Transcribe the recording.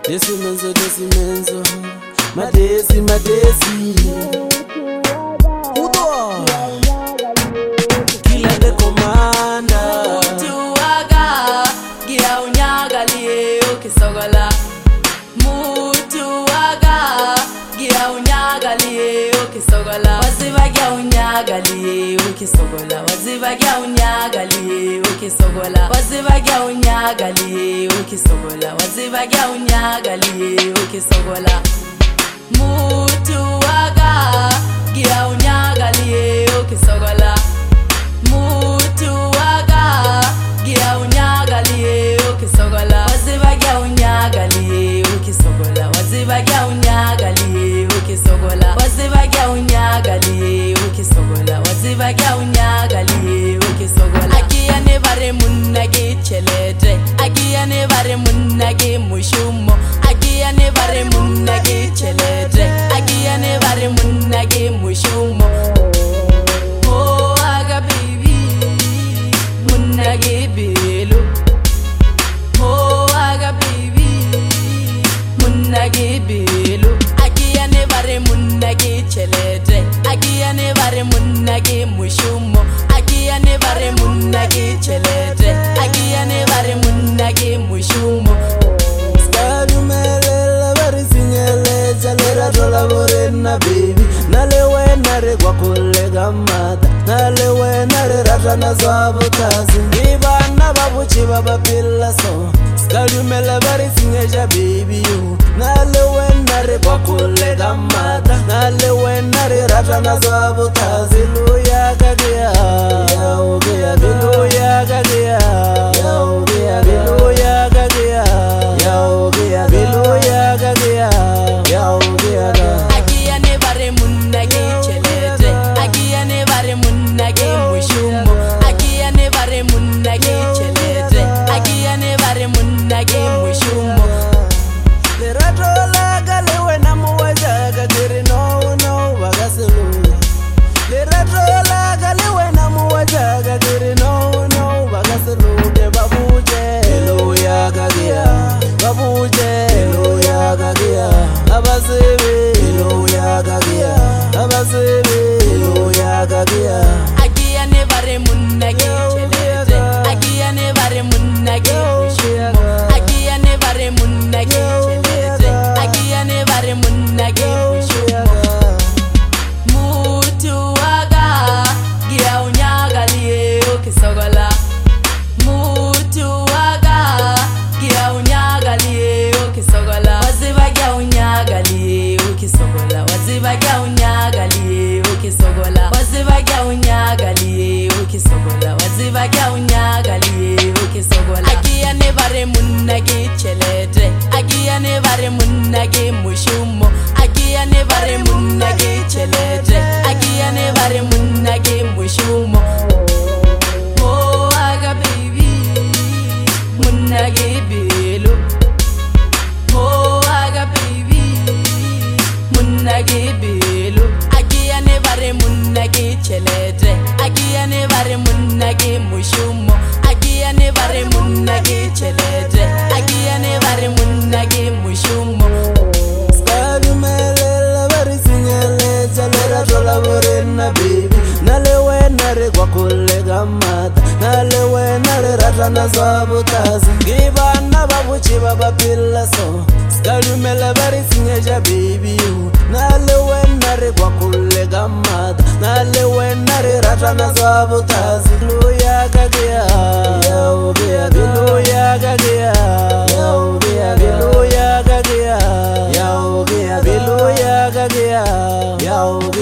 Desi menzo, madesi Udo Kila de komanda Mutuwaga Gia unyagalie ukisogola Mutuwaga Gia unyagalie ukisogola Waziba gia unyagalie ukisogola Waziba gia unyagalie ukisogola Waziba gia unyagalie ukisogola Waziba gia unyagalie ukisogola Mutuwaga Gia unyagalie ukisogola Mutuwaga Gia unyagalie ukisogola Waziba gia unyagalie ukisogola Waziba gia unyagalie ukisogola Waziba gia unyagalie ukisogola Waziba gia unyagalie ukisogola Agia ne bare munnage chelede Agia ne bare munnage mushumo Agia ne bare munnage chelede Agia ne bare munnage mushumo Oh aga baby munnage belo Oh aga baby munnage belo Agia ne bare munnage chelede Agia ne bare munnage mushumo Agia ne bare munnage chelede Agia ne bare munnage mushumo Skadumelela bari sinyele Chalera tola borena baby Nalewe nare kwa kolega mata Nalewe nare ratana swabutazi Ibana babuchi baba pila so Skadumela bari sinyeja baby you Nalewe nare kwa kolega mata Nalewe nare ratana swabutazi Luya kagia Ya ugea Luya kagia Ya ugea Luya kagia Ya ugea Luya kagia Ya ugea Agia ne bare munnage chelede Agia ne bare munnage mushumo Agia ne bare munnage chelede Agia ne bare munnage mushumo Leratola galewe na muwaja gagiri no bagaselu Leratola galewe na muwaja gagiri no bagaselu De babuje Elo ya gagia Babuje Elo ya gagia Abasebe Elo ya gagia Abasebe Elo ya gagia Agia ne bare munnage chelede Agia ne bare munnage mushumo Agia ne bare munnage chelede Agia ne bare munnage mushumo Mutuwaga Gia unyagalie ukisogola Mutuwaga Gia unyagalie ukisogola Waziba gia unyagalie ukisogola Waziba gia unyagalie ukisogola Waziba gia unyagalie ukisogola Waziba gia unyagalie ukisogola Agia ne bare munnage chelede Agia ne bare munnage mushumo Agia ne bare munnage chelede Agia ne bare munnage mushumo Oh aga baby munnage belo Oh aga baby munnage belo Agia ne bare munnage chelede Agia ne bare munnage mushumo Agia ne bare munnage chelede Agia ne bare munnage mushumo Skadumelela bari sinyele Chalera tola borena baby Nalewe nare kwa kolega mata Nalewe nare ratana swabutazi Gibana babuchi baba pila so Skadumela bari sinyeja baby you Nalewe nare kwa kolega mata Nalewe nare ratana swabutazi Luya kagia Ya ugea Luya kagia Ya ugea Luya kagia Ya ugea Luya kagia Ya ugea